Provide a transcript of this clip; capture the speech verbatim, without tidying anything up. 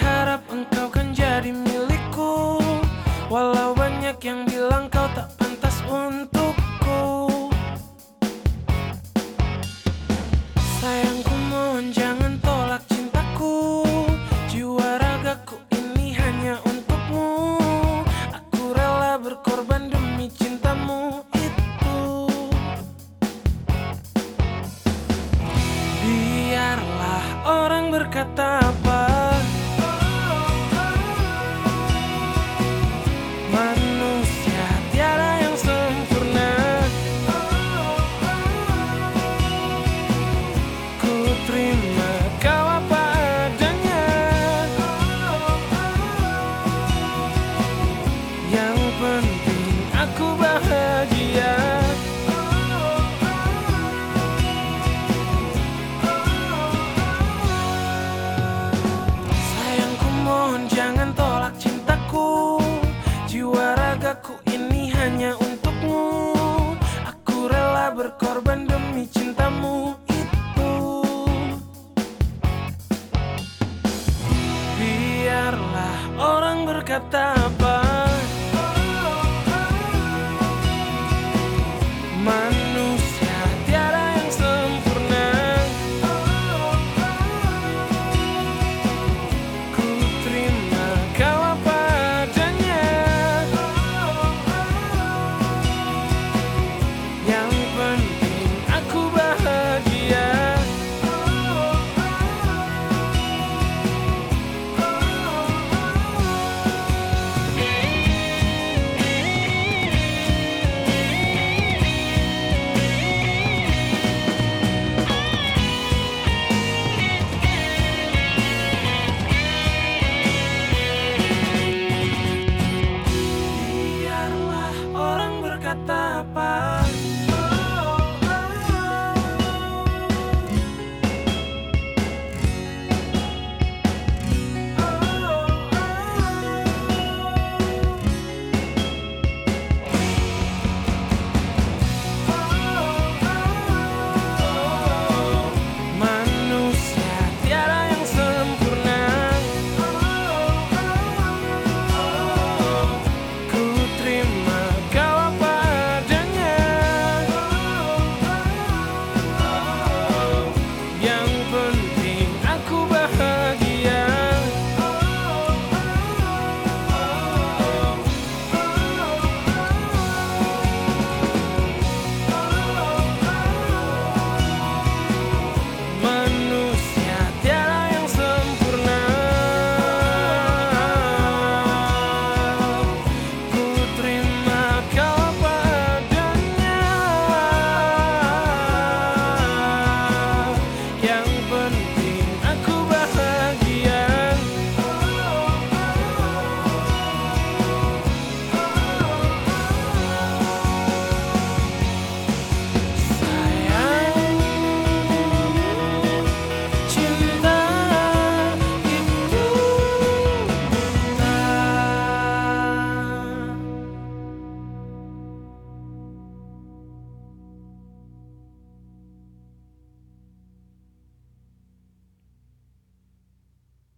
berharap engkau kan jadi milikku, walau banyak yang bilang kau tak pantas untukku. Sayangku mohon jangan tolak cintaku, jiwa ragaku ini hanya untukmu. Aku rela berkorban demi cintamu itu. Biarlah orang berkata apa, manusia tiada yang sempurna. Ku terima kau apa adanya, yang penting aku bahagia. Sayangku mohon jangan tolak cintaku, jiwa ragaku ini hanya untukmu. Aku rela berkorban demi cintamu itu. Biarlah orang berkata apa,